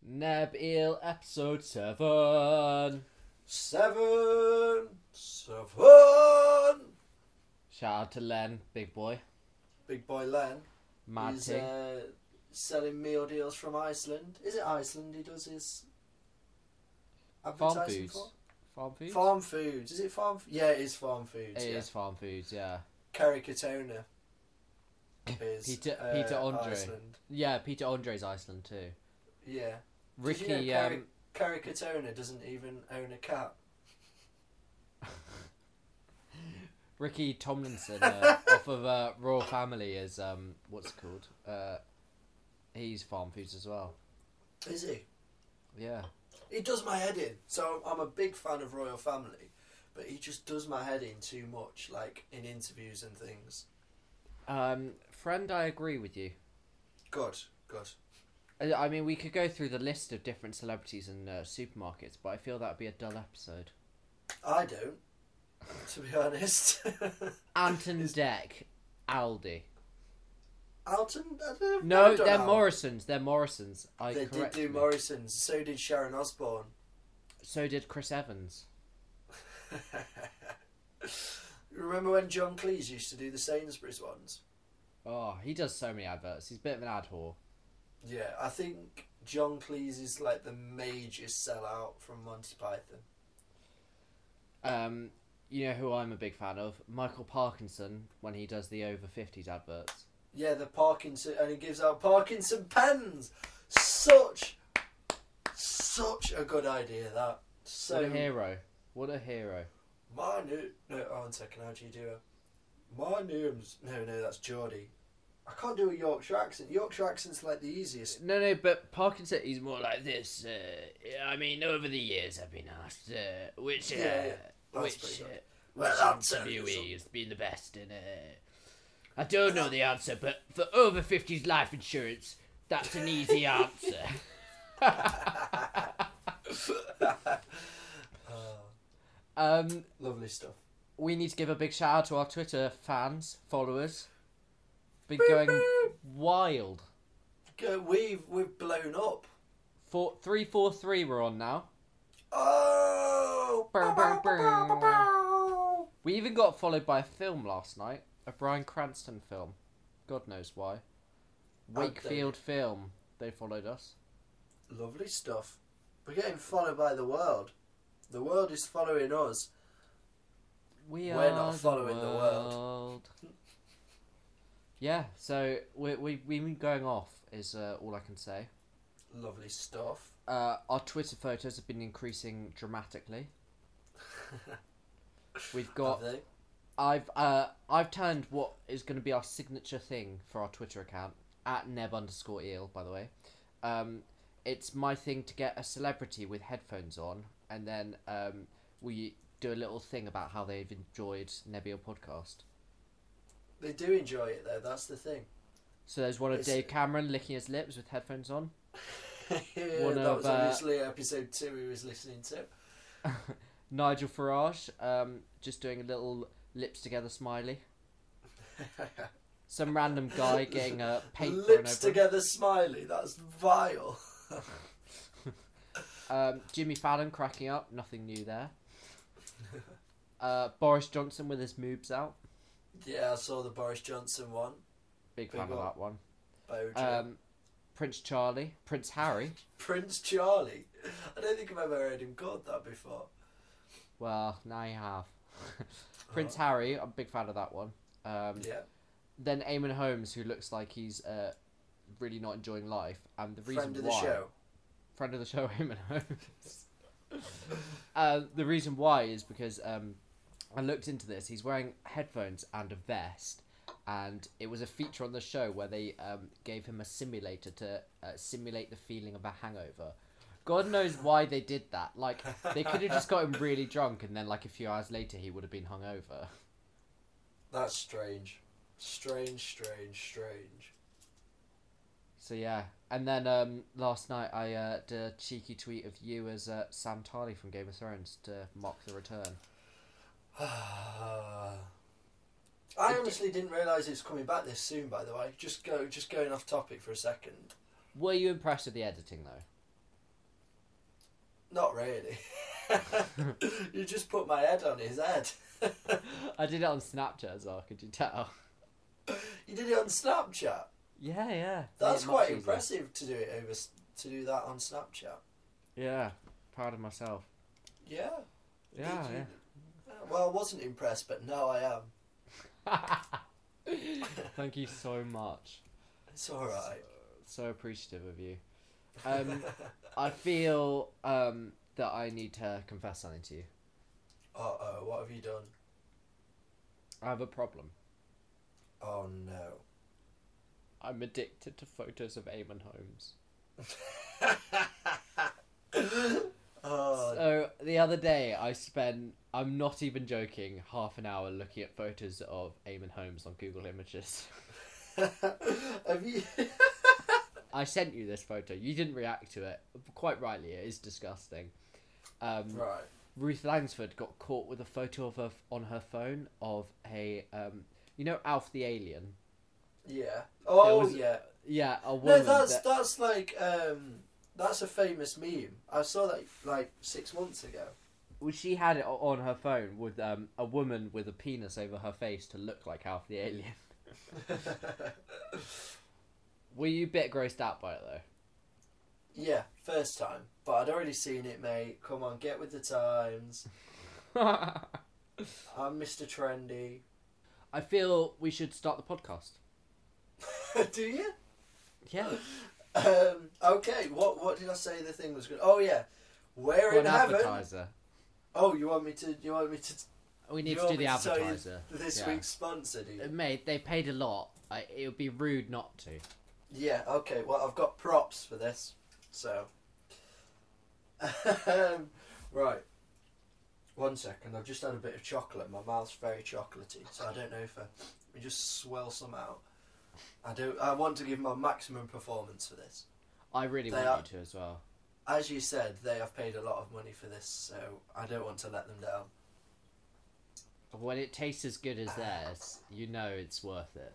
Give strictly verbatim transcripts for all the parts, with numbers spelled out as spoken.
Neb Eel episode seven. Seven. Seven. Shout out to Len, big boy. Big boy Len. Mad He's ting. uh, selling meal deals from Iceland. Is it Iceland he does his Farm advertising foods. for? Farm foods? Farm foods. Is it farm? F- yeah, it is farm foods. It yeah. is farm foods, yeah. Caricatona is Peter uh, Peter Andre. Iceland. Yeah, Peter Andre's Iceland too. Yeah. Ricky, Did you know um, Cari- Caricatona doesn't even own a cat? Ricky Tomlinson uh, off of uh, Royal Family is um, what's it called? Uh, he's farm foods as well. Is he? Yeah. He does my head in. So I'm a big fan of Royal Family, but he just does my head in too much, like in interviews and things. Um, friend, I agree with you. Good, good. I I mean, we could go through the list of different celebrities in uh, supermarkets, but I feel that would be a dull episode. I don't, to be honest. Anton Is- Deck, Aldi. Alton? I don't No, I don't they're know. Morrisons. They're Morrisons. I They did correct do me. Morrison's. So did Sharon Osbourne. So did Chris Evans. Remember when John Cleese used to do the Sainsbury's ones? Oh, he does so many adverts. He's a bit of an ad whore. Yeah, I think John Cleese is like the major sellout from Monty Python. Um, you know who I'm a big fan of? Michael Parkinson when he does the over fifties adverts. Yeah, the Parkinson, and he gives out Parkinson pens. Such, such a good idea that. So What a hero! What a hero! my new no, oh, one second, how do you do it? My name's no, no, that's Geordie. I can't do a Yorkshire accent. Yorkshire accent's like the easiest. No, no, but Parkinson, he's more like this. Uh, I mean, over the years, I've been asked uh, which uh, Yeah, yeah, that's which pretty uh, good. which Well, I'll tell you interviewee has been the best in. Uh, I don't know the answer, but for over fifties life insurance, that's an easy answer. um, Lovely stuff. we need to give a big shout out to our Twitter fans, followers. Been going wild. Go, we've we've blown up. Four, three, four, three. We're on now. Oh! Bow, bow, bow. We even got followed by a film last night, a Bryan Cranston film. God knows why. Wakefield Film. They followed us. Lovely stuff. We're getting followed by the world. The world is following us. We We're are not following the world. world. Yeah, so we we we've been going off is uh, all I can say. Lovely stuff. Uh, our Twitter photos have been increasing dramatically. We've got. Have they? I've uh I've turned what is going to be our signature thing for our Twitter account at neb underscore eel. By the way, um, it's my thing to get a celebrity with headphones on, and then um we do a little thing about how they've enjoyed Nebbiel podcast. They do enjoy it though. That's the thing. So there's one of It's- Dave Cameron licking his lips with headphones on. yeah, One that of, was uh, obviously episode two he was listening to. Nigel Farage um just doing a little lips together smiley. Some random guy getting a paint thrown Lips over him. together smiley. That's vile. Um, Jimmy Fallon cracking up, nothing new there. Uh, Boris Johnson with his moobs out, Yeah, I saw the Boris Johnson one. big Big fan of one. that one. Bojo. Um, Prince Charlie, Prince Harry. Prince Charlie. I don't think I've ever heard him called that before. Well, now you have. Prince Harry, I'm a big fan of that one. Um, Yeah. Then Eamon Holmes, who looks like he's uh, really not enjoying life, and the reason Friend of the why. show. Friend of the show, Eamon Holmes. uh, the reason why is because um, I looked into this. He's wearing headphones and a vest, and it was a feature on the show where they um, gave him a simulator to uh, simulate the feeling of a hangover. God knows why they did that. Like, they could have just got him really drunk, and then like a few hours later he would have been hungover. That's strange. Strange, strange, strange. So yeah, and then um, last night I uh, did a cheeky tweet of you as uh, Sam Tarly from Game of Thrones to mock the return. I honestly didn't realise it was coming back this soon. By the way, just go, just going off topic for a second. Were you impressed with the editing though? Not really. You just put my head on his head. I did it on Snapchat as well, could you tell? You did it on Snapchat? Yeah, yeah. That's Made it much quite easier. impressive to do it over s- to do that on Snapchat. Yeah, proud of myself. Yeah. Yeah, Did yeah. you- Well, I wasn't impressed, but now I am. Thank you so much. It's alright. So appreciative of you. Um, I feel um, that I need to confess something to you. Uh-oh, what have you done? I have a problem. Oh no. I'm addicted to photos of Eamon Holmes. Oh, So the other day I spent, I'm not even joking, half an hour looking at photos of Eamon Holmes on Google Images. have you... I sent you this photo. You didn't react to it. Quite rightly, it is disgusting. Um, Right. Ruth Langsford got caught with a photo of her on her phone of a, um, you know, Alf the alien. Yeah. Oh, was- yeah. Yeah, a No, woman. that's that, that's like um, that's a famous meme. I saw that like six months ago. well, she had it o- on her phone with um, a woman with a penis over her face to look like Alf the alien. Were you a bit grossed out by it though? Yeah, first time, but I'd already seen it, mate. Come on, get with the times. I'm Mister Trendy. I feel we should start the podcast. Do you? Yeah. Um, okay. What what did I say? The thing was good. Oh yeah, we're For in an heaven. advertiser. Oh, you want me to? You want me to? We need you to want do the me to tell you advertiser. This Yeah. week's sponsor, do you? Uh, Mate, they paid a lot. I, it would be rude not to. Yeah, okay, well, I've got props for this, so... um, right. One second, I've just had a bit of chocolate. My mouth's very chocolatey, so I don't know if I... Let me just swell some out. I do. I want to give my maximum performance for this. I really They want are- you to as well. As you said, they have paid a lot of money for this, so I don't want to let them down. When it tastes as good as theirs, you know it's worth it.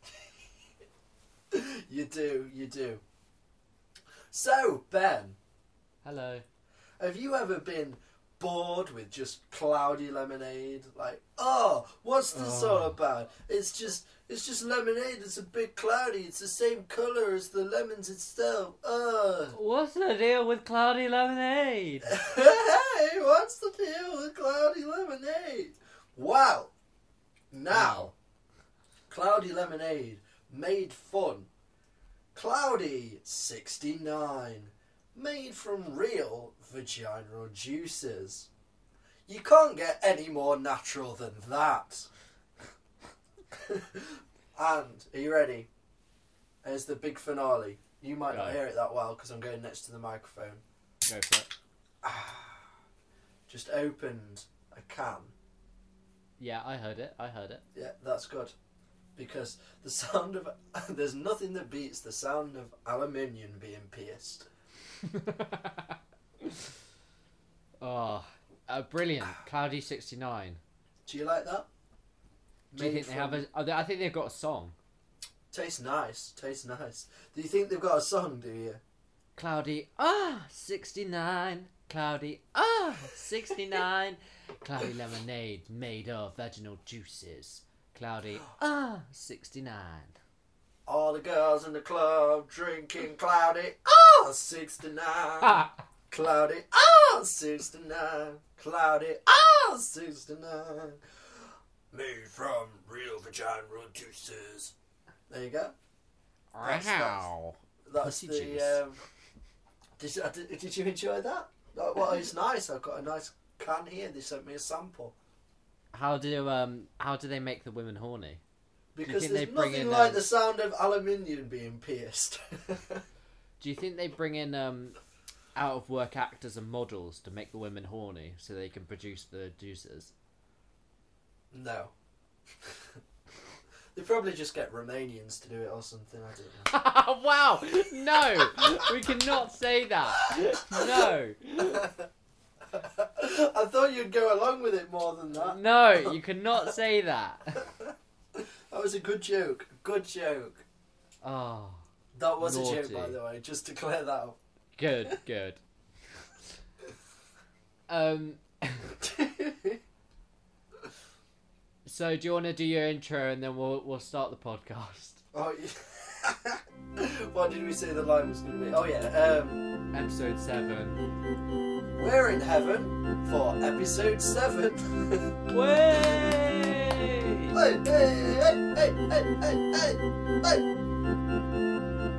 You do, you do. So, Ben, Hello. have you ever been bored with just cloudy lemonade? Like, oh, what's this Oh. all about? It's just, it's just lemonade. It's a bit cloudy. It's the same colour as the lemons itself. Ugh. What's the deal with cloudy lemonade? Hey, what's the deal with cloudy lemonade? Wow. Now, cloudy lemonade made fun. Cloudy sixty-nine made from real vaginal juices. You can't get any more natural than that. And, are you ready? Here's the big finale. You might not Go. hear it that well because I'm going next to the microphone. Go for it. Just opened a can. Yeah, I heard it. I heard it. Yeah, that's good. Because the sound of... There's nothing that beats the sound of aluminium being pierced. Oh, uh, brilliant. Cloudy sixty-nine. Do you like that? Do you Made think they have from- a... Oh, they- I think they've got a song. Tastes nice. Tastes nice. Do you think they've got a song, do you? Cloudy, ah, sixty-nine. Cloudy, ah, sixty-nine. Cloudy lemonade made of vaginal juices. Cloudy, ah, sixty-nine. All the girls in the club drinking cloudy. Oh, sixty-nine. Ah! Cloudy. Oh, sixty-nine. Cloudy. Oh, sixty-nine. Made from real vaginal juices. There you go. That's- Wow. That's Pussy the. juice. Um, did, you, did, did you enjoy that? Oh, well, it's nice. I've got a nice can here. They sent me a sample. How do um how do they make the women horny? Because think there's they bring nothing in, like um, the sound of aluminium being pierced. Do you think they bring in um out of work actors and models to make the women horny so they can produce the juices? No. They probably just get Romanians to do it or something. I don't know. Wow! No, we cannot say that. No, I thought you'd go along with it more than that. no, you cannot say that. That was a good joke. Good joke. Oh, That was a joke, Naughty. by the way, just to clear that up. good, good. Um. So, do you want to do your intro and then we'll we'll start the podcast? Oh, yeah. What did we say the line was going to be? Oh, yeah. Um, Episode seven. we're in heaven for episode seven. Way! Hey, hey, hey, hey, hey, hey, hey, hey.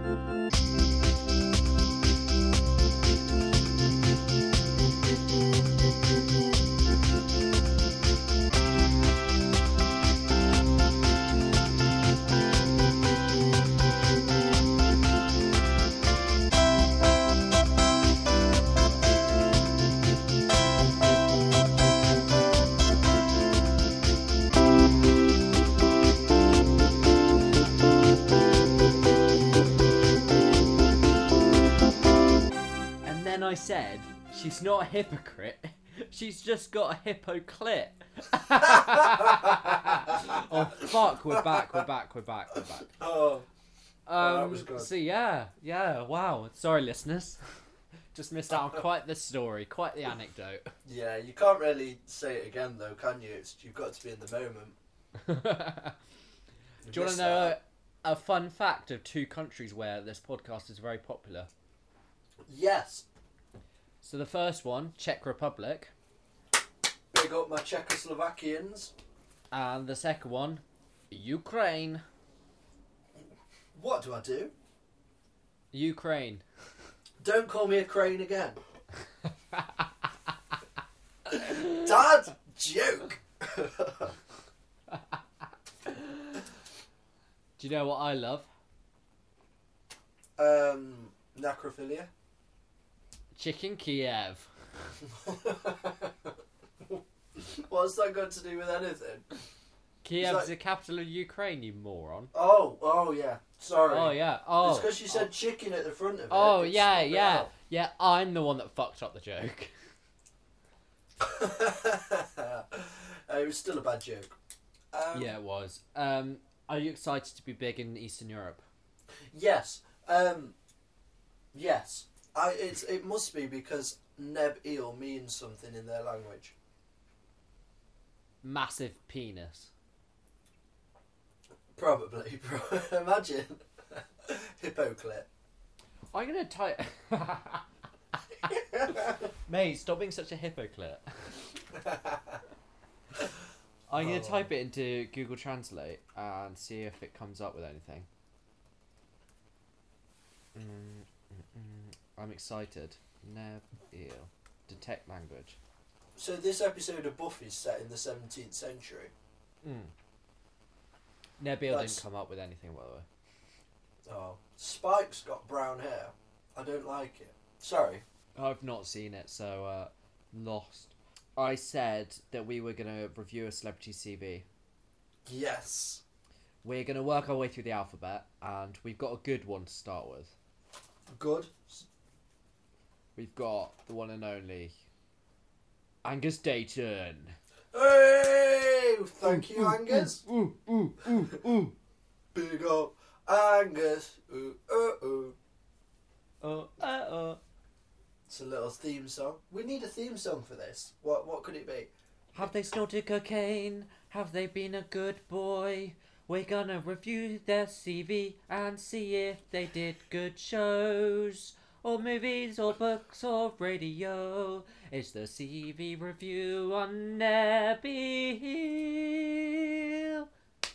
And then I said, she's not a hypocrite. She's just got a hippo clit. Oh fuck! We're back. We're back. We're back. We're back. Oh, Um, that was good. So yeah, yeah. Wow. Sorry, listeners. Just missed out on quite the story, quite the anecdote. yeah, you can't really say it again, though, can you? It's, you've got to be in the moment. Do you want to know a, a fun fact of two countries where this podcast is very popular? Yes. So the first one, Czech Republic, Big up my Czechoslovakians. and the second one, Ukraine. What do I do? Ukraine. Don't call me a crane again. Dad, joke. Do you know what I love? um, necrophilia. Chicken Kiev. What's that got to do with anything? Kiev's like- the capital of Ukraine, you moron. Oh, oh yeah. Sorry. Oh yeah. It's Oh. because you said chicken at the front of it. Oh It's yeah, spelled it yeah, out. yeah. I'm the one that fucked up the joke. Uh, it was still a bad joke. Um, Yeah, it was. Um, are you excited to be big in Eastern Europe? Yes. Um, yes. I. It's. It must be because neb eel means something in their language. Massive penis. Probably. Imagine. Hippoclit. I'm gonna type. Mate, stop being such a hypocrite. I'm gonna Oh. type it into Google Translate and see if it comes up with anything. Mm, mm, mm. I'm excited. Neb eel. Detect language. So this episode of Buffy is set in the seventeenth century. Mm. Neb eel That's- didn't come up with anything, by the way. Oh. Spike's got brown hair. I don't like it. Sorry. I've not seen it, so uh, lost. I said that we were gonna review a celebrity C V. Yes. We're gonna work our way through the alphabet, and we've got a good one to start with. Good. We've got the one and only Angus Dayton. Hey! Thank you, Ooh, Angus. Ooh, ooh, ooh, ooh. Big up Angus. Ooh, ooh, ooh. Oh, uh, uh. It's a little theme song. We need a theme song for this. What what could it be? Have they snorted cocaine? Have they been a good boy? We're gonna review their C V and see if they did good shows, or movies, or books, or radio. It's the C V review on Nebby.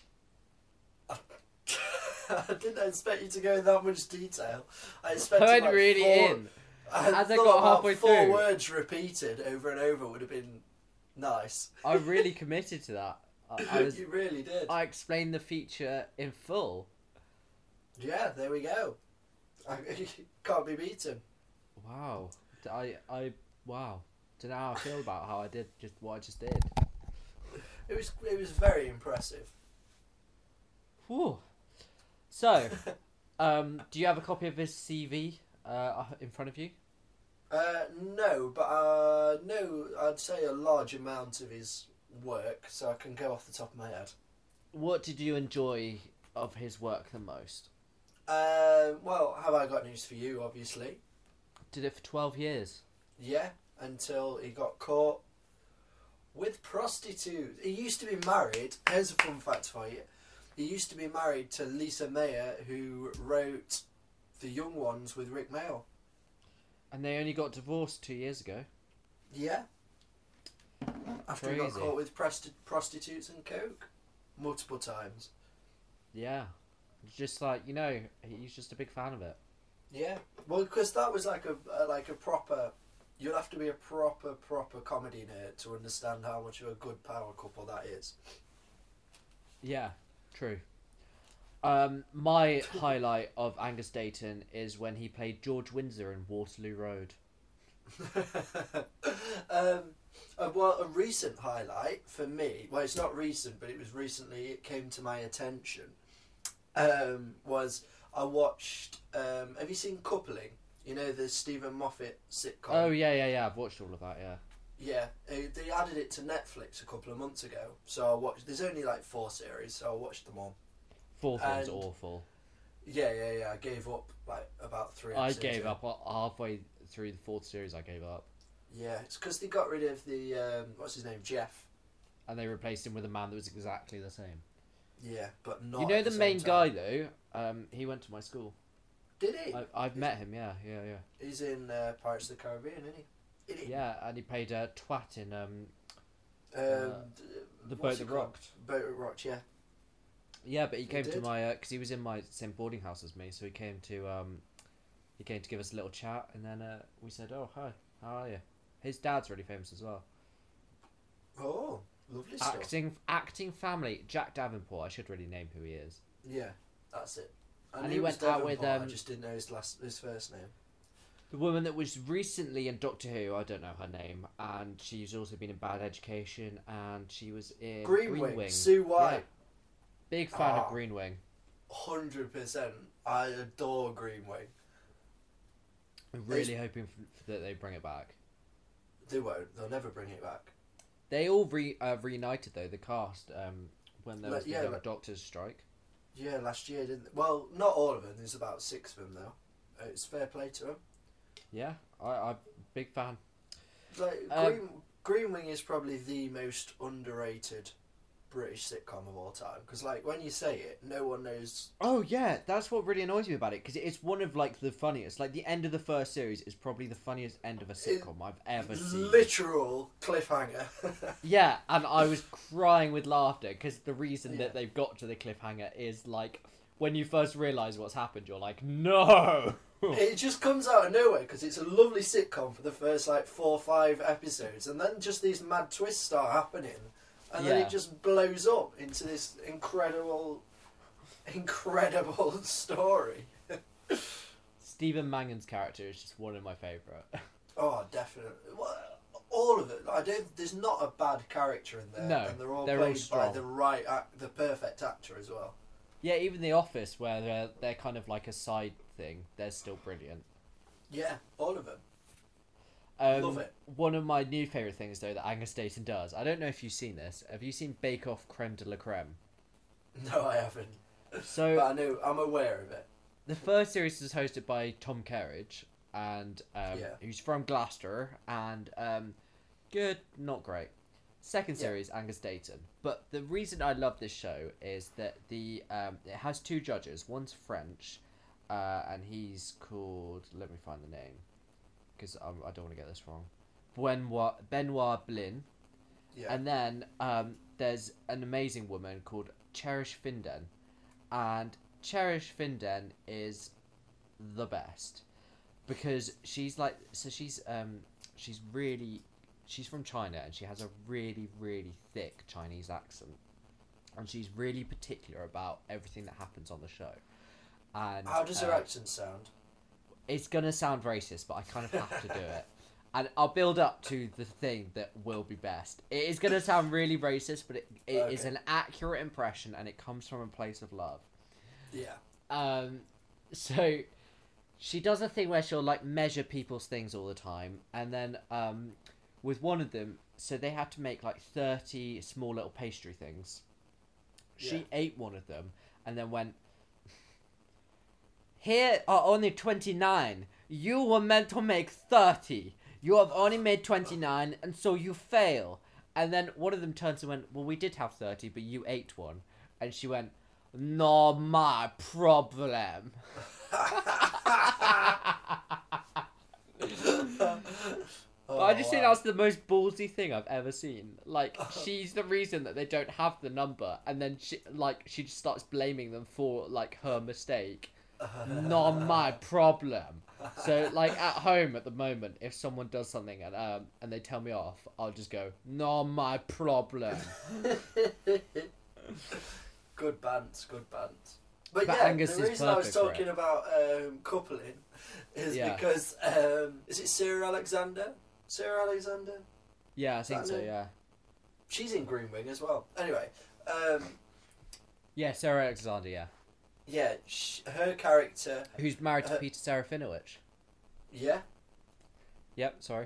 I didn't expect you to go in that much detail. I expected I went like really four, in. I As I thought got about halfway four through. words repeated over and over would have been nice. I really committed to that. I, I was. You really did. I explained the feature in full. Yeah, there we go. I, can't be beaten. Wow. I. I. Wow. Don't know how I feel about how I did just what I just did. It was it was very impressive. Whew. So, um, do you have a copy of his C V uh, in front of you? Uh, no, but uh, no, I'd say a large amount of his work, so I can go off the top of my head. What did you enjoy of his work the most? Uh, well, have I got news for you? Obviously, Did it for twelve years. yeah. until he got caught with prostitutes. He used to be married. Here's a fun fact for you. He used to be married to Lisa Mayer, who wrote The Young Ones with Rick Mayall. And they only got divorced two years ago. Yeah. After Crazy. he got caught with prosti- prostitutes and coke. Multiple times. Yeah. Just like, you know, he's just a big fan of it. Yeah. Well, because that was like a, a like a proper... You'd have to be a proper, proper comedy nerd to understand how much of a good power couple that is. Yeah, true. Um, my highlight of Angus Dayton is when he played George Windsor in Waterloo Road. um, uh, well, a recent highlight for me, well, it's not recent, but it was recently, it came to my attention, um, was I watched, um, have you seen Coupling? You know, the Stephen Moffat sitcom? Oh, yeah, yeah, yeah, I've watched all of that, yeah. Yeah, uh, they added it to Netflix a couple of months ago, so I watched, there's only like four series, so I watched them all. Fourth one's And- awful. Yeah, yeah, yeah, I gave up like about three I episodes gave in. up uh, halfway through the fourth series. I gave up, Yeah, it's because they got rid of the, um, what's his name, Jeff. and they replaced him with a man that was exactly the same. Yeah, but not You know at the the main same guy time. though. Um, he went to my school. Did he? I, I've met him. Yeah, yeah, yeah. He's in uh, Pirates of the Caribbean, isn't he? Isn't he? Yeah, and he played a twat in um, Um, Uh, d- The what's Boat it That called? Rocked. Boat That Rocked, yeah. Yeah, but he He came to did? my because he was in my same boarding house as me, so he came to um, he came to give us a little chat, and then uh, we said, "Oh, hi, how are you?" His dad's really famous as well. Oh, lovely stuff. Acting, acting family. Jack Davenport. I should really name who he is. Yeah, that's it. I And knew he it was went out with, Devonport, I um, just didn't know his last, his first name. The woman that was recently in Doctor Who, I don't know her name, and she's also been in Bad Education, and she was in Green, Green Wing, Wing. Sue White. Yeah. Big fan Ah. of Green Wing. Hundred percent. I adore Green Wing. I'm really hoping f- that they bring it back. They won't. They'll never bring it back. They all re uh, reunited though, the cast, um, when there Like, was the yeah, Young like- Doctors strike. Yeah, last year didn't. They? Well, not all of them. There's about six of them though. Uh, It's fair play to them. Yeah, I I'm big fan. Like Um, Green, Green Wing is probably the most underrated British sitcom of all time. Because like when you say it, no one knows. Oh yeah, that's what really annoys me about it because it's one of like the funniest. Like the end of the first series is probably the funniest end of a sitcom I've ever seen. Literal cliffhanger. Yeah, and I was crying with laughter because the reason Yeah. that they've got to the cliffhanger is like when you first realise what's happened, you're like, no. It just comes out of nowhere because it's a lovely sitcom for the first like four or five episodes, and then just these mad twists start happening, and then Yeah. it just blows up into this incredible, incredible story. Stephen Mangan's character is just one of my favourite. Oh, definitely. Well, all of it. I don't. There's not a bad character in there, No, and they're all they're all played by strong. the right, act, the perfect actor as well. Yeah, even The Office, where they're, they're kind of like a side thing, they're still brilliant. Yeah, all of them. Um, Love it. One of my new favourite things, though, that Angus Dayton does, I don't know if you've seen this. Have you seen Bake Off Creme de la Creme? No, I haven't. So, But I know. I'm aware of it. the first series is hosted by Tom Kerridge, and um, Yeah. who's from Gloucester, and um, good, not great. Second Yeah. series, Angus Dayton. But the reason I love this show is that the um, it has two judges. One's French, uh, and he's called. Let me find the name, because I don't want to get this wrong. Benoit Benoit Blin, Yeah. and then um, there's an amazing woman called Cherish Finden, and Cherish Finden is the best because she's like so she's um she's really she's from China and she has a really really thick Chinese accent, and she's really particular about everything that happens on the show. And How does her uh, accent sound? it's gonna sound racist, but I kind of have to do it. And I'll build up to the thing that will be best. It is gonna sound really racist, but it, it is Okay. an accurate impression, and it comes from a place of love. Yeah. Um, so she does a thing where she'll like measure people's things all the time, and then um, with one of them, so they had to make like thirty small little pastry things. She Yeah. ate one of them and then went, "Here are only twenty-nine. You were meant to make thirty. You have only made twenty-nine, and so you fail. And then one of them turns and went, well, we did have thirty, but you ate one. And she went, not my problem. But I just think that's the most ballsy thing I've ever seen. Like, she's the reason that they don't have the number, and then she, like, she just starts blaming them for, like, her mistake. Not my problem. So, like, at home at the moment, if someone does something and um and they tell me off, I'll just go, not my problem. Good bands, good bands. But, But yeah, Angus the is reason I was perfect for talking it. about um, coupling is Yeah. because um, is it Sarah Alexander? Sarah Alexander? Yeah, I think That so, name? yeah. She's in Green Wing as well. Anyway, um, Yeah, Sarah Alexander, yeah. yeah, sh- her character, Who's married to Uh, Peter Serafinowicz. yeah. Yep, sorry.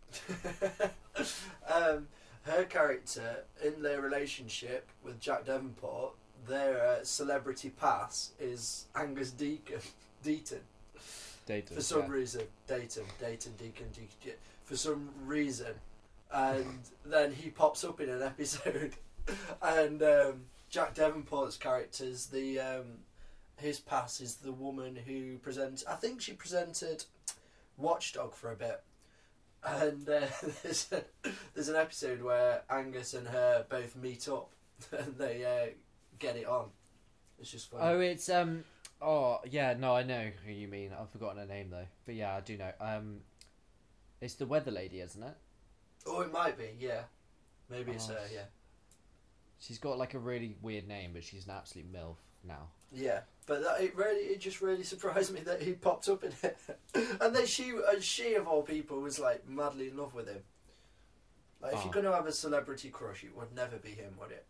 um, her character in their relationship with Jack Davenport, their uh, celebrity pass is Angus Deacon, Deaton. Dayton, For some yeah. reason, Dayton, Dayton, Deacon, Deacon. For some reason, and then he pops up in an episode, and um, Jack Davenport's character's the um, his pass is the woman who presents. I think she presented Watchdog for a bit, and uh, there's a, there's an episode where Angus and her both meet up, and they uh, get it on. It's just funny. Oh, it's um. Oh yeah, no, I know who you mean. I've forgotten her name though, but yeah, I do know. Um, it's the Weather Lady, isn't it? Oh, it might be. Yeah, maybe it's Oh. her. Yeah. She's got like a really weird name, but she's an absolute milf now. Yeah, but that, it really, it just really surprised me that he popped up in it, and then she, and she of all people, was like madly in love with him. Like, if Oh. you're gonna have a celebrity crush, it would never be him, would it?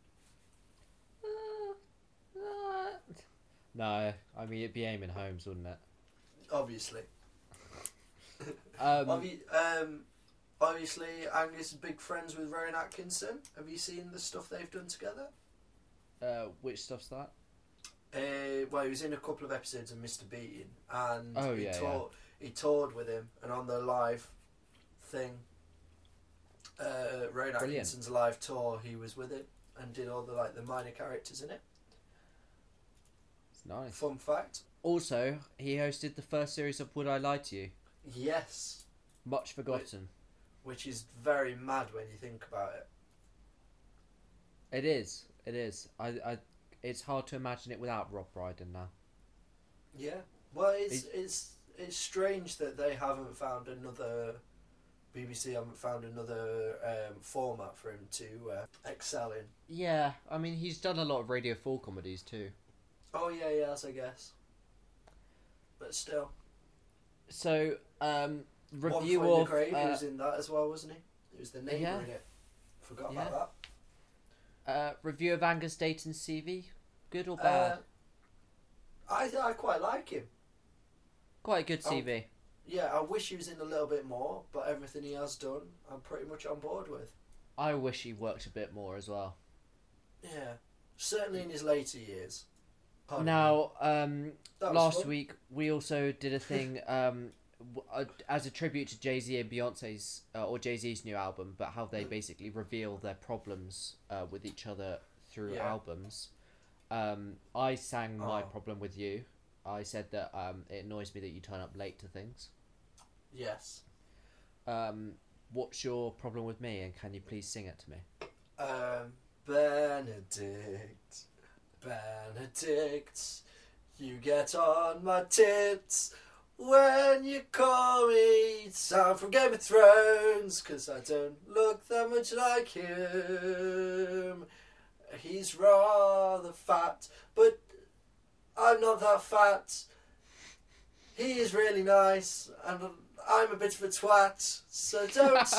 No, I mean it'd be Eamon Holmes, wouldn't it? Obviously. Um, Obvi- um, obviously, Angus is big friends with Rowan Atkinson. Have you seen the stuff they've done together? uh, which stuff's that? Uh, well, he was in a couple of episodes of Mister Bean, and Oh, he, yeah, toured, he toured with him, and on the live thing, uh, Rowan Brilliant. Atkinson's live tour, he was with it and did all the like the minor characters in it. It's nice. Fun fact. Also, he hosted the first series of Would I Lie to You? Yes, Much forgotten. which is very mad when you think about it. It is. It is. I. I. It's hard to imagine it without Rob Brydon now. Yeah. Well, it's It- it's it's strange that they haven't found another. B B C haven't found another um, format for him to uh, excel in. Yeah, I mean he's done a lot of Radio Four comedies too. Oh yeah, yes, I guess. But still, So, um, One review Foot in the of Grave, he uh, was in that as well, wasn't he? He was the neighbour Yeah. in it. Forgot Yeah. about uh, review of Angus Dayton's C V. Good or that. bad? Uh, I I quite like him. Quite a good oh. C V. Yeah, I wish he was in a little bit more, but everything he has done, I'm pretty much on board with. I wish he worked a bit more as well. Yeah, certainly in his later years. Pardon me. Now, um, That was last fun. week we also did a thing um, w- uh, as a tribute to Jay Z and Beyonce's uh, or Jay Z's new album, but how they basically reveal their problems uh, with each other through Yeah. albums. Um, I sang my Oh. problem with you. I said that um, it annoys me that you turn up late to things. Yes. Um, what's your problem with me, and can you please sing it to me? Um, Benedict, Benedict, you get on my tits when you call me Sam from Game of Thrones, 'cause I don't look that much like him. He's rather fat, but I'm not that fat. He is really nice, and I'm a bit of a twat, so don't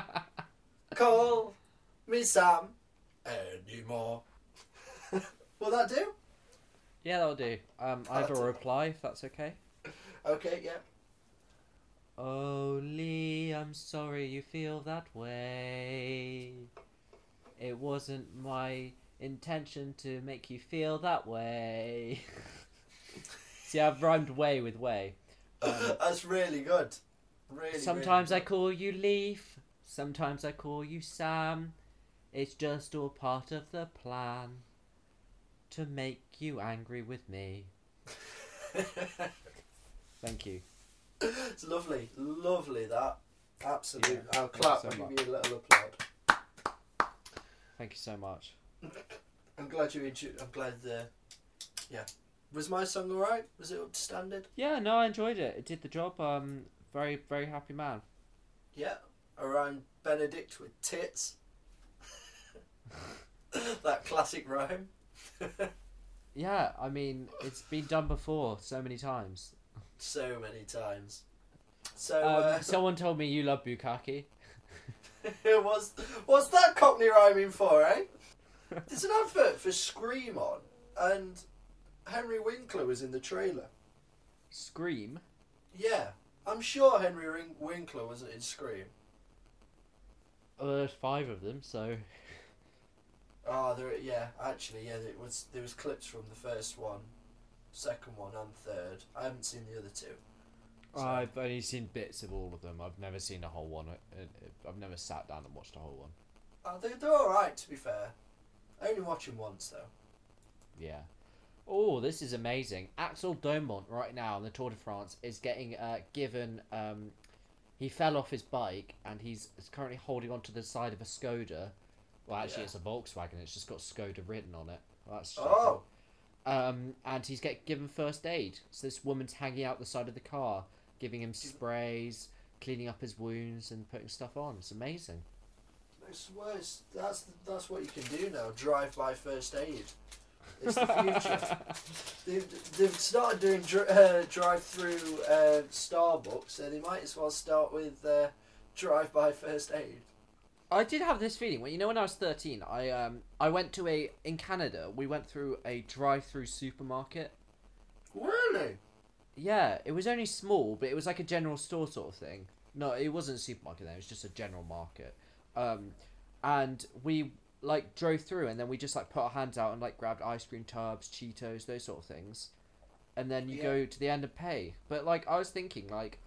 call me Sam anymore. Will that do? Yeah, that'll do. Um, I have a That'll do. reply, if that's okay. Okay, yeah. Oh, Lee, I'm sorry you feel that way. It wasn't my intention to make you feel that way. See, I've rhymed way with way. Um, That's really good. Really. Sometimes really I call you Leaf, sometimes I call you Sam. It's just all part of the plan to make you angry with me. Thank you. It's lovely, lovely that. Absolutely. Yeah, I'll thank clap. you so I'll much. give you a little applaud. Thank you so much. I'm glad you enjoyed. I'm glad. Uh, yeah. Was my song alright? Was it up to standard? Yeah, no, I enjoyed it. It did the job. Um, very, very happy man. Yeah. Around Benedict with tits. That classic rhyme. Yeah, I mean, it's been done before so many times. So many times. So, Um, uh, someone told me you love bukkake. what's, what's that Cockney rhyming for, eh? There's an advert for Scream on, and Henry Winkler was in the trailer. Scream? Yeah, I'm sure Henry Ring- Winkler was in Scream. Oh, there's five of them, so... Oh, there. Yeah, actually, yeah. It was. There was clips from the first one, second one, and third. I haven't seen the other two. So. I've only seen bits of all of them. I've never seen a whole one. I- I- I've never sat down and watched a whole one. Oh, they, they're all right, to be fair. I only watch them once though. Yeah. Oh, this is amazing. Axel Domont right now on the Tour de France is getting uh, given... Um, he fell off his bike and he's is currently holding onto the side of a Skoda. Well, actually, Yeah. it's a Volkswagen. It's just got Skoda written on it. Well, that's Oh. Um, and he's getting given first aid. So this woman's hanging out the side of the car, giving him sprays, cleaning up his wounds, and putting stuff on. It's amazing. It's, well, it's, that's that's what you can do now. Drive by first aid. It's the future. they've, they've started doing dr- uh, drive through uh, Starbucks, so they might as well start with uh, drive by first aid. I did have this feeling when you know when I was thirteen, I um I went to a in Canada. We went through a drive-through supermarket. Really? Yeah, it was only small, but it was like a general store sort of thing. No, it wasn't a supermarket then. It was just a general market. Um, and we like drove through, and then we just like put our hands out and like grabbed ice cream tubs, Cheetos, those sort of things. And then you Yeah. go to the end and pay. But like I was thinking, like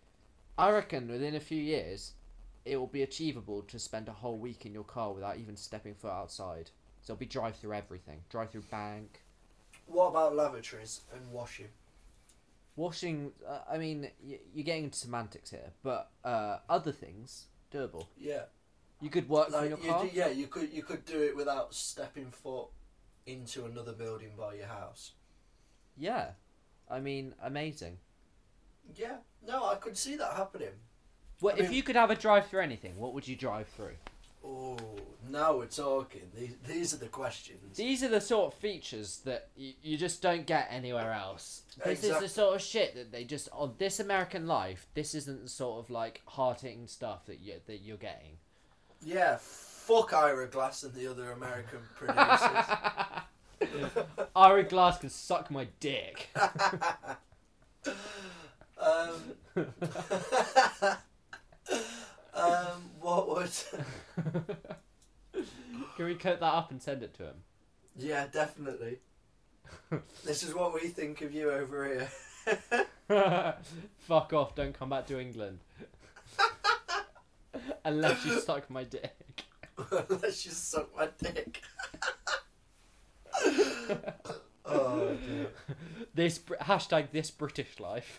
I reckon within a few years, it will be achievable to spend a whole week in your car without even stepping foot outside. So it'll be drive through everything, drive through bank, What about lavatories and washing? washing. Uh, I mean, y- you're getting into semantics here, but uh, other things doable. Yeah. You could work from Like your you car. do, yeah, you could you could do it without stepping foot into another building by your house. Yeah, I mean, amazing. Yeah, no, I could see that happening. Well, I if mean- you could have a drive through anything, what would you drive through? Oh, now we're talking. These these are the questions. These are the sort of features that you, you just don't get anywhere else. This is Exact- the sort of shit that they just on This American Life. This isn't the sort of like hard hitting stuff that you that you're getting. Yeah, fuck Ira Glass and the other American producers. Ira Glass can suck my dick. um, um, what would? Can we cut that up and send it to him? Yeah, definitely. This is what we think of you over here. Fuck off! Don't come back to England. Unless you suck my dick. Let's just suck my dick. Oh, dear. This Br- hashtag this British life.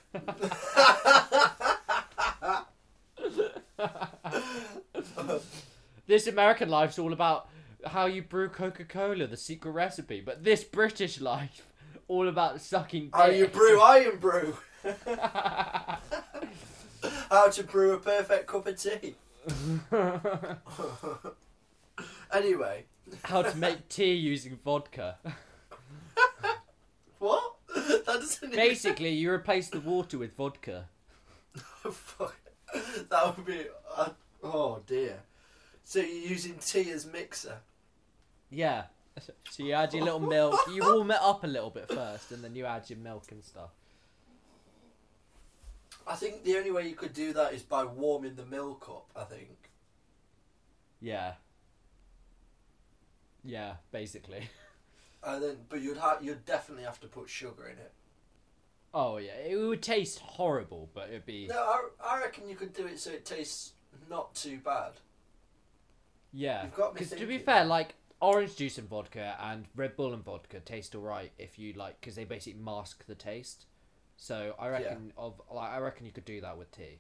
This American life's all about how you brew Coca-Cola, the secret recipe, but this British life, all about sucking dick. How you brew iron brew. How to brew a perfect cup of tea. Anyway. How to make tea using vodka. What? That doesn't even... Basically, you replace the water with vodka. Fuck. That would be... Uh, oh, dear. So you're using tea as mixer? Yeah. So you add your little milk. You warm it up a little bit first, and then you add your milk and stuff. I think the only way you could do that is by warming the milk up, I think. Yeah. Yeah, basically. And then, but you'd ha- you'd definitely have to put sugar in it. Oh yeah, it would taste horrible, but it'd be No, I, I reckon you could do it so it tastes not too bad. yeah. You've got me Because to be thinking. fair, like orange juice and vodka and Red Bull and vodka taste alright if you like, because they basically mask the taste. So I reckon of like I reckon you could do that with tea.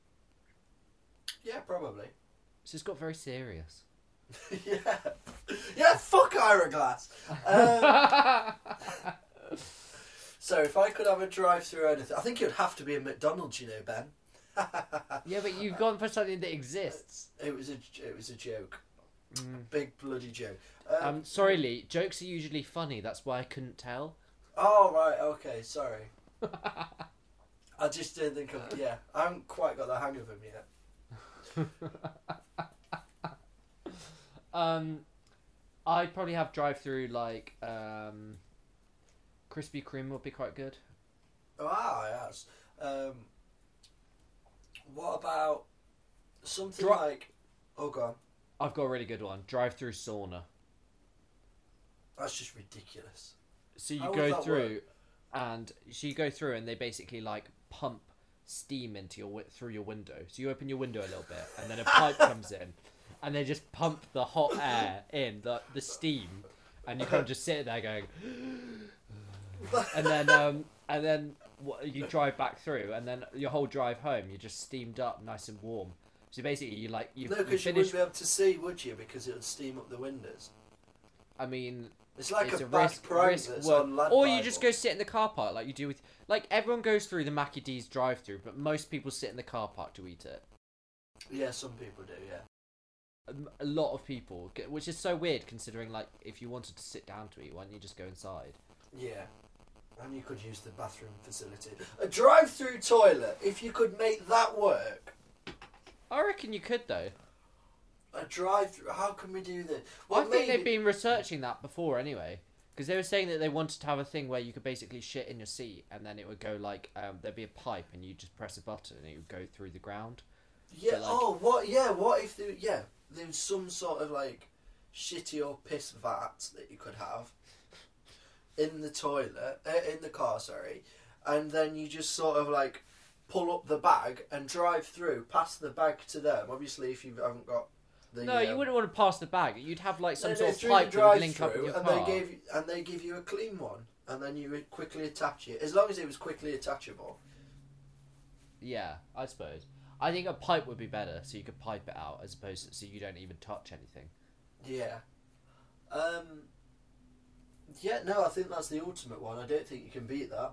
Yeah, probably. It's just got very serious. yeah. Yeah, fuck Ira Glass. Um, so if I could have a drive-through or anything, I think it would have to be a McDonald's, you know, Ben. Yeah, but you've gone for something that exists. It was a, it was a joke. Mm. Big bloody joke. Um, Um, sorry, Lee. Jokes are usually funny. That's why I couldn't tell. Oh, right, okay, sorry. I just didn't think of... Yeah, I haven't quite got the hang of him yet. um, I'd probably have drive-through like um, Krispy Kreme would be quite good. Ah, yes. Um, what about something Dri- like... Oh, go on. I've got a really good one. Drive-through sauna. That's just ridiculous. So you How would go that through, work? and so you go through, and they basically like pump steam into your wi- through your window. So you open your window a little bit, and then a pipe comes in, and they just pump the hot air in, the the steam, and you kind of just sit there going, and then um and then what, you drive back through, and then your whole drive home you're just steamed up, nice and warm. So basically, you like you, No, you because you finish. wouldn't be able to see, would you? Because it would steam up the windows. I mean, It's like it's a, a bad risk, prank risk that's work. on Lad Or you Bible. just go sit in the car park like you do with like everyone goes through the Mackie D's drive-through, but most people sit in the car park to eat it. Yeah, some people do, yeah. A, a lot of people, get- which is so weird considering like if you wanted to sit down to eat, why don't you just go inside? Yeah. And you could use the bathroom facility. A drive-through toilet, if you could make that work. I reckon you could though. A drive-through, how can we do this? Well, Well, I think maybe... they've been researching that before anyway. Because they were saying that they wanted to have a thing where you could basically shit in your seat and then it would go like, um, there'd be a pipe and you just press a button and it would go through the ground. Yeah, but, like- oh, what, yeah, what if there, yeah, there's some sort of, like, shitty or piss vat that you could have in the toilet, uh, in the car, sorry, and then you just sort of, like, pull up the bag and drive through, pass the bag to them, obviously if you haven't got the... No, you um, wouldn't want to pass the bag. You'd have like some no, no, sort of through pipe the that would link up drive-through, with your and car. they gave you, and they give you a clean one, and then you would quickly attach it, as long as it was quickly attachable. Yeah, I suppose. I think a pipe would be better, so you could pipe it out as opposed to so you don't even touch anything. Yeah. Um. Yeah, no, I think that's the ultimate one. I don't think you can beat that.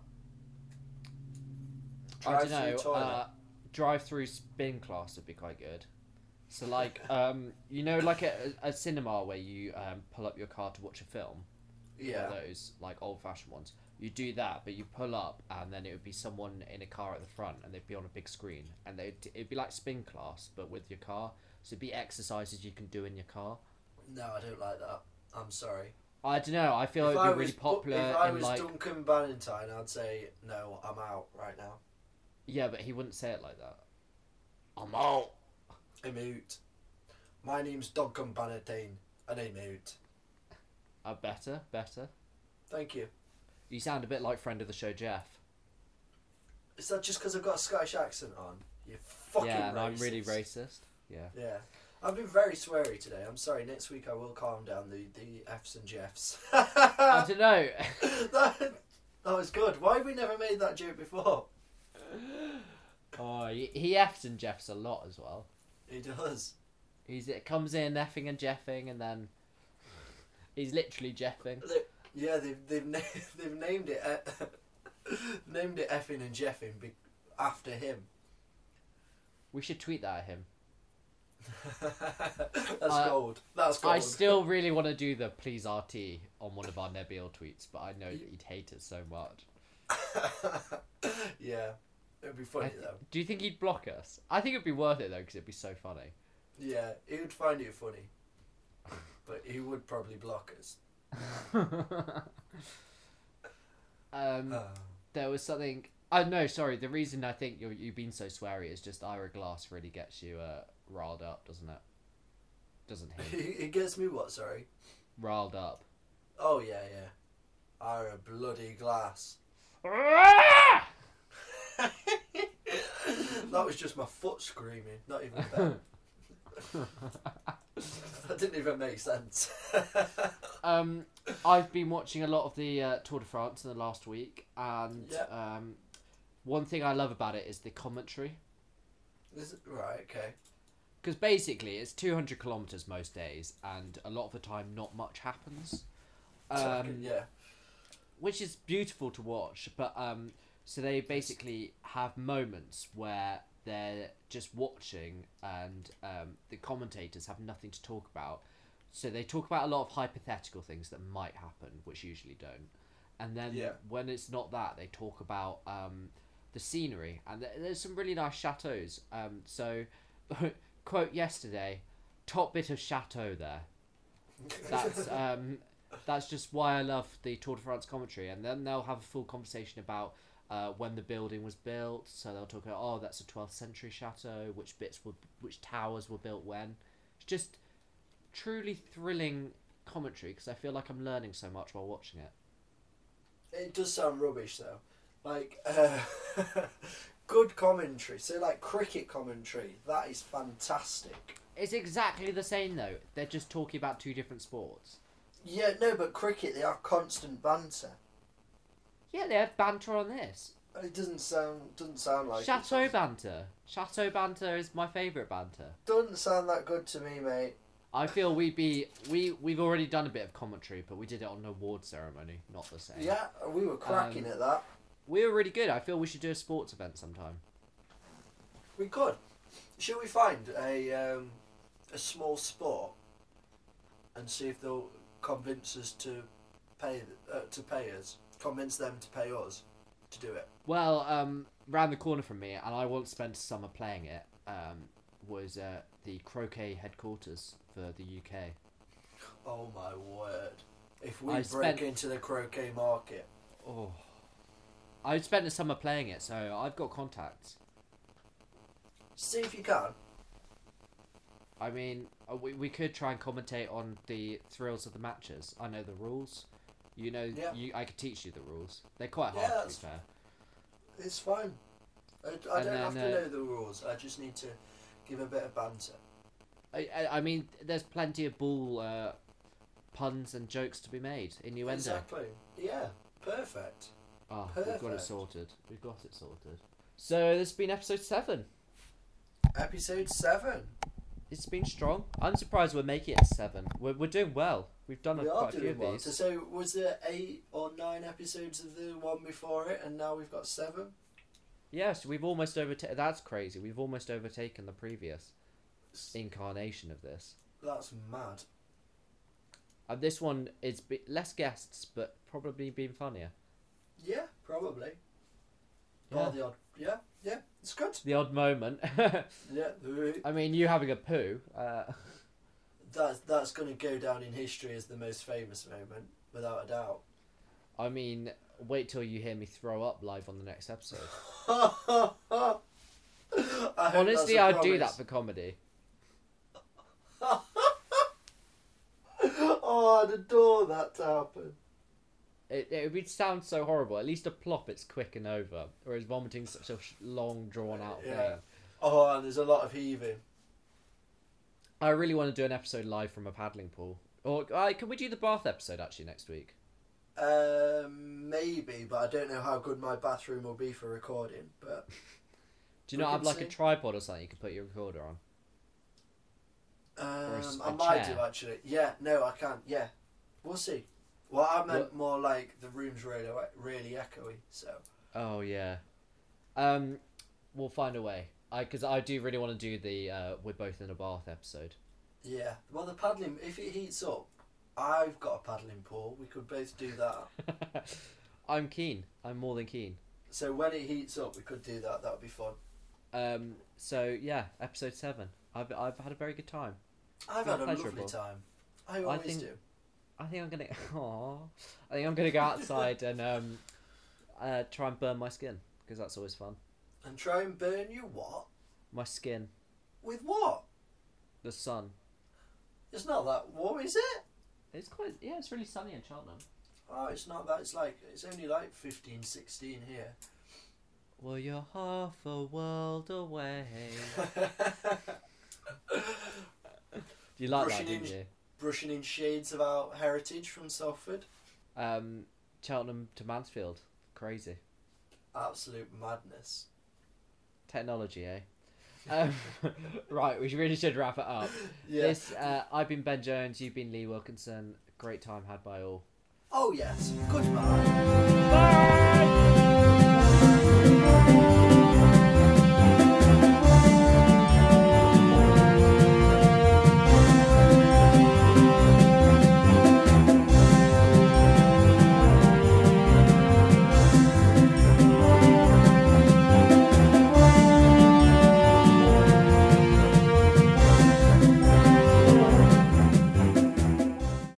I don't Drive-through know. toilet. Uh, drive-through spin class would be quite good. So like, um, you know, like a, a cinema where you um, pull up your car to watch a film. Yeah. One of those like old-fashioned ones. You do that, but you pull up, and then it would be someone in a car at the front, and they'd be on a big screen, and they it'd be like spin class, but with your car. So it'd be exercises you can do in your car. No, I don't like that. I'm sorry. I don't know. I feel if it'd I be really was, popular if I in was like. Duncan Bannatyne, I'd say no. I'm out right now. Yeah, but he wouldn't say it like that. I'm out. I'm out. My name's Duncan Bannatyne, and I'm out. Uh, better, better. Thank you. You sound a bit like friend of the show, Jeff. Is that just because I've got a Scottish accent on? You fucking yeah, and racist. I'm really racist. Yeah. Yeah. I've been very sweary today. I'm sorry. Next week I will calm down the, the F's and Jeffs. I don't know. that, that was good. Why have we never made that joke before? Oh, he, he F's and Jeffs a lot as well. He does. He's it comes in effing and jeffing, and then he's literally jeffing. They, yeah, they've they've na- they've named it uh, named it effing and jeffing be- after him. We should tweet that at him. That's Uh, gold. That's gold. I still really want to do the please R T on one of our Nebil tweets, but I know that he'd hate it so much. Yeah, it'd be funny I th- though. Do you think he'd block us? I think it'd be worth it though, because it'd be so funny. Yeah, he would find it funny, but he would probably block us. um, Uh, there was something. Oh no, sorry. The reason I think you're, you've been so sweary is just Ira Glass really gets you uh, riled up, doesn't it? Doesn't he? it gets me what? Sorry. Riled up. Oh yeah, yeah. Are a bloody glass. That was just my foot screaming, not even Ben. That didn't even make sense. um, I've been watching a lot of the uh, Tour de France in the last week, and Yeah. um, one thing I love about it is the commentary. Is it, right, okay. Because basically, it's two hundred kilometres most days, and a lot of the time, not much happens. Um, yeah. Which is beautiful to watch, but um, so they basically have moments where they're just watching, and um, the commentators have nothing to talk about. So they talk about a lot of hypothetical things that might happen, which usually don't. And then Yeah. when it's not that, they talk about um, the scenery, and th- there's some really nice chateaus. Um, so, quote yesterday, top bit of chateau there. That's um, that's just why I love the Tour de France commentary. And then they'll have a full conversation about uh, when the building was built. So they'll talk about, oh, that's a twelfth century chateau. Which bits were, which towers were built when. It's just truly thrilling commentary because I feel like I'm learning so much while watching it. It does sound rubbish though. Like, uh, good commentary. So, like, cricket commentary. That is fantastic. It's exactly the same though. They're just talking about two different sports. Yeah, no, but cricket, they have constant banter. Yeah, they have banter on this. It doesn't sound doesn't sound like Chateau it. banter. Chateau banter is my favourite banter. Doesn't sound that good to me, mate. I feel we'd be we we've already done a bit of commentary, but we did it on an award ceremony, not the same. Yeah, we were cracking Um, at that. We were really good. I feel we should do a sports event sometime. We could. Should we find a um, a small sport and see if they'll convince us to pay uh, to pay us? Convince them to pay us to do it. Well, um, round the corner from me, and I once spent summer playing it. Um, was uh, the croquet headquarters for the U K. Oh my word! If we I break spent- into the croquet market, Oh, I spent the summer playing it, so I've got contacts. see if you can. I mean, uh, we we could try and commentate on the thrills of the matches. I know the rules. You know, Yeah. you I could teach you the rules. They're quite Yeah, hard to be that's- fair. It's fine. I, I And don't have then, to uh, know the rules. I just need to give a bit of banter. I, I, I mean, there's plenty of ball uh, puns and jokes to be made. Innuendo. Exactly. Yeah. Perfect. Oh, we've got it Perfect. sorted. We've got it sorted. So this has been episode seven. Episode seven. It's been strong. I'm surprised we're making it seven. We're we're doing well. We've done a, We are quite a few doing of well. these. So, so was there eight or nine episodes of the one before it, and now we've got seven? Yes, we've almost overtaken. That's crazy. We've almost overtaken the previous incarnation of this. That's mad. And this one is be- less guests, but probably been funnier. Yeah, probably. Yeah. Or the odd. Yeah, yeah, it's good. The odd moment. Yeah, the- I mean, you having a poo. Uh, that's that's going to go down in history as the most famous moment, without a doubt. I mean, wait till you hear me throw up live on the next episode. I hope Honestly, that's a I'd do that promise. for comedy. Oh, I'd adore that to happen. It, it would sound so horrible. At least a plop, it's quick and over. Whereas vomiting such a sh- long, drawn out Yeah. thing. Oh, and there's a lot of heaving. I really want to do an episode live from a paddling pool. Or uh, can we do the bath episode actually next week? Um, maybe, but I don't know how good my bathroom will be for recording. But Do you We not have can like see. a tripod or something you can put your recorder on? um, a s- I a might chair. do actually. Yeah, no, I can't. Yeah, we'll see. Well, I meant What? more like the room's really, really echoey. So Oh yeah. Um, we'll find a way. I because I do really want to do the uh, we're both in a bath episode. yeah. Well, the paddling. If it heats up, I've got a paddling pool. We could both do that. I'm keen. I'm more than keen. So when it heats up, we could do that. That would be fun. Um, so yeah, episode seven. I've I've had a very good time. I've Been had a lovely pleasurable. time. I always think- do. I think I'm gonna. Aww. I think I'm gonna go outside and um, uh, try and burn my skin because that's always fun. And try and burn you what? My skin, With what? the sun. It's not that warm, is it? It's quite. Yeah, it's really sunny in Cheltenham. Oh, it's not that. It's like it's only like fifteen, sixteen here. Well, you're half a world away. Do you like Brushing that, didn't in- you? Brushing in shades of our heritage from Salford. Um, Cheltenham to Mansfield. Crazy. Absolute madness. Technology, eh? Um, right, we really should wrap it up. Yeah. This, uh, I've been Ben Jones, you've been Lee Wilkinson. Great time had by all. Oh yes. Goodbye. Bye!